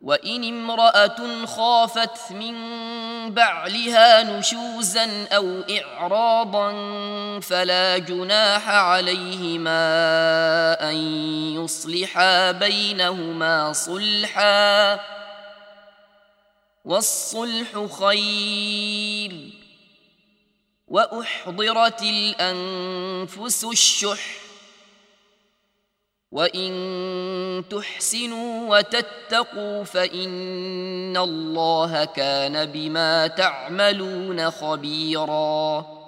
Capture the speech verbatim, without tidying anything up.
وإن امرأة خافت من بعلها نشوزا أو إعراضا فلا جناح عليهما أن يصلحا بينهما صلحا، والصلح خير. وأحضرت الأنفس الشح، وإن تحسنوا وتتقوا فإن الله كان بما تعملون خبيرا.